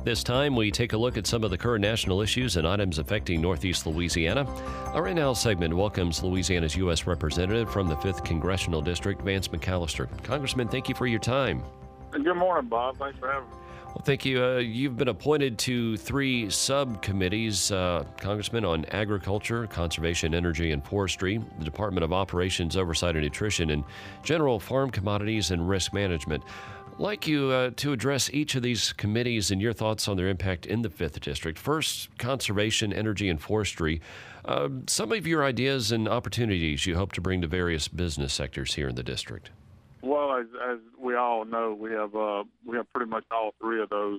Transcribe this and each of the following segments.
This time, we take a look at some of the current national issues and items affecting Northeast Louisiana. Our Right Now segment welcomes Louisiana's U.S. Representative from the 5th Congressional District, Vance McAllister. Congressman, thank you for your time. Good morning, Bob. Thanks for having me. Well, thank you. You've been appointed to 3 subcommittees, Congressman, on Agriculture, Conservation, Energy, and Forestry, the Department of Operations, Oversight and Nutrition, and General Farm Commodities and Risk Management. I'd like you to address each of these committees and your thoughts on their impact in the 5th District. First, Conservation, Energy, and Forestry. Some of your ideas and opportunities you hope to bring to various business sectors here in the district. Well, as we all know, we have pretty much all 3 of those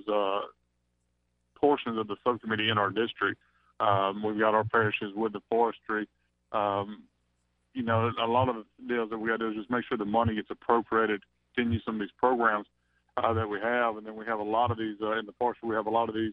portions of the subcommittee in our district. We've got our parishes with the forestry. A lot of the deals that we got to do is just make sure the money gets appropriated, continue some of these programs that we have, and then we have a lot of these in the forestry. We have a lot of these.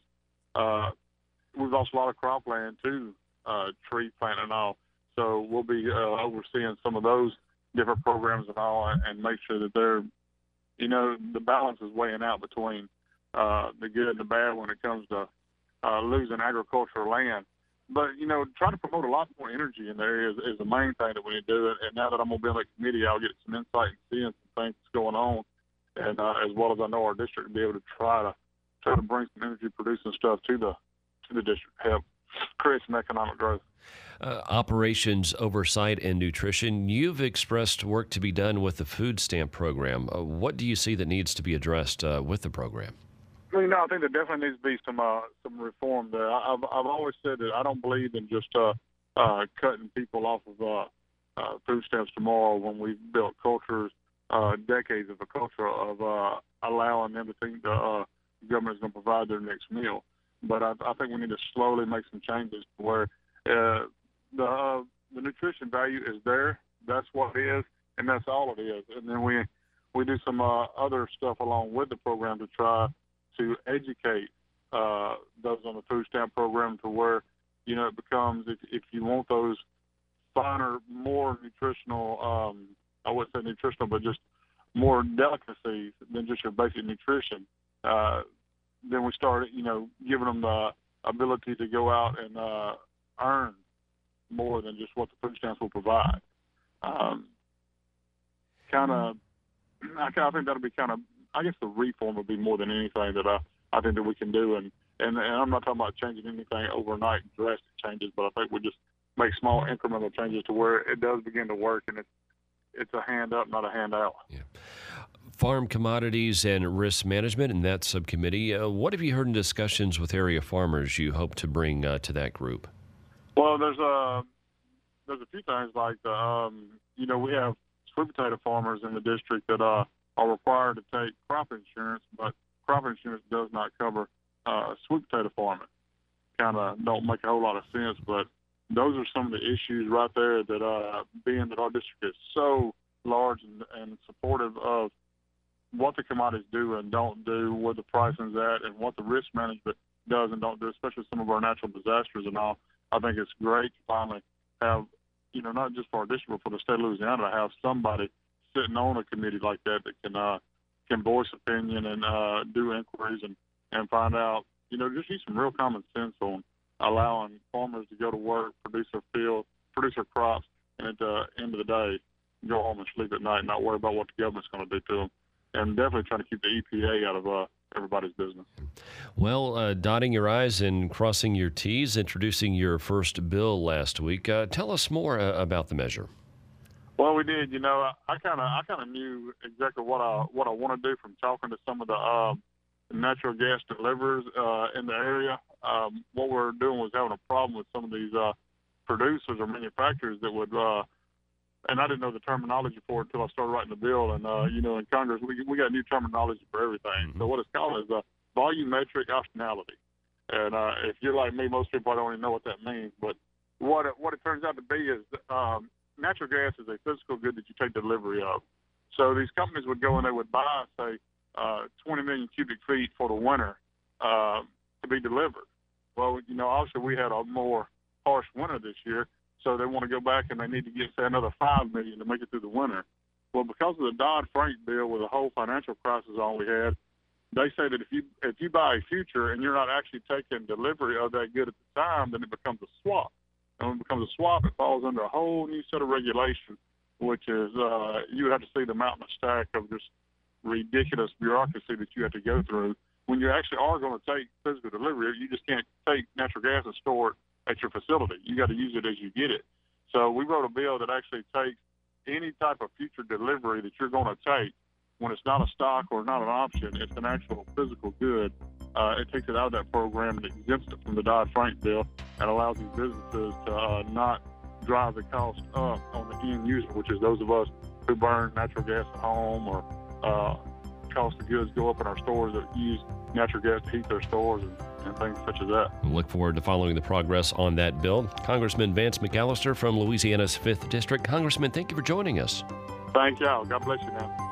We've lost a lot of cropland too, tree planting and all. So we'll be overseeing some of those different programs and all, and make sure that they're, the balance is weighing out between the good and the bad when it comes to losing agricultural land. But, trying to promote a lot more energy in the area is the main thing that we need to do. And now that I'm going to be on the committee, I'll get some insight and seeing some things that's going on. And as well as I know our district will be able to try to bring some energy producing stuff to the district, help create some economic growth. Operations, Oversight, and Nutrition. You've expressed work to be done with the food stamp program. What do you see that needs to be addressed with the program? Well, I think there definitely needs to be some reform there. I've always said that I don't believe in just cutting people off of food stamps tomorrow when we've built cultures, decades of a culture of allowing them to think the government is going to provide their next meal. But I think we need to slowly make some changes to where the nutrition value is there. That's what it is, and that's all it is. And then we do some other stuff along with the program to try to educate those on the food stamp program to where, it becomes, if you want those finer, more nutritional, I wouldn't say nutritional, but just more delicacies than just your basic nutrition, then we start, giving them the ability to go out and earn more than just what the food stamps will provide. I think that'll be I guess the reform would be more than anything that I think that we can do. And I'm not talking about changing anything overnight, drastic changes, but I think we just make small incremental changes to where it does begin to work, and it's a hand up, not a handout. Yeah. Farm Commodities and Risk Management in that subcommittee. What have you heard in discussions with area farmers you hope to bring to that group? Well, there's a few things like we have sweet potato farmers in the district that are required to take crop insurance, but crop insurance does not cover sweet potato farming. Kind of don't make a whole lot of sense, but those are some of the issues right there that being that our district is so large and supportive of what the commodities do and don't do, where the pricing's at, and what the risk management does and don't do, especially some of our natural disasters and all. I think it's great to finally have, not just for our district, but for the state of Louisiana, to have somebody sitting on a committee like that can voice opinion and do inquiries and find out, just use some real common sense on allowing farmers to go to work, produce their field, produce their crops, and at the end of the day, go home and sleep at night and not worry about what the government's going to do to them. And definitely trying to keep the EPA out of everybody's business. Well, dotting your I's and crossing your T's, introducing your first bill last week. Tell us more about the measure. Well, we did. I kind of knew exactly what I want to do from talking to some of the natural gas deliverers in the area. What we're doing was having a problem with some of these producers or manufacturers that would. And I didn't know the terminology for it until I started writing the bill. And, in Congress, we got new terminology for everything. Mm-hmm. So what it's called is volumetric optionality. And if you're like me, most people don't even know what that means. But what it turns out to be is natural gas is a physical good that you take delivery of. So these companies would go and they would buy, say, 20 million cubic feet for the winter to be delivered. Well, obviously we had a more harsh winter this year. So they want to go back and they need to get, say, another 5 million to make it through the winter. Well, because of the Dodd-Frank bill with the whole financial crisis on we had, they say that if you buy a future and you're not actually taking delivery of that good at the time, then it becomes a swap. And when it becomes a swap, it falls under a whole new set of regulations, which is you would have to see the mountain of stack of just ridiculous bureaucracy that you have to go through. When you actually are going to take physical delivery, you just can't take natural gas and store it at your facility. You got to use it as you get it. So we wrote a bill that actually takes any type of future delivery that you're going to take, when it's not a stock or not an option, it's an actual physical good. It takes it out of that program and exempts it from the Dodd-Frank bill and allows these businesses to not drive the cost up on the end user, which is those of us who burn natural gas at home, or cost of goods go up in our stores that use natural gas to heat their stores and things such as that. We look forward to following the progress on that bill. Congressman Vance McAllister from Louisiana's 5th District. Congressman, thank you for joining us. Thank y'all. God bless you now.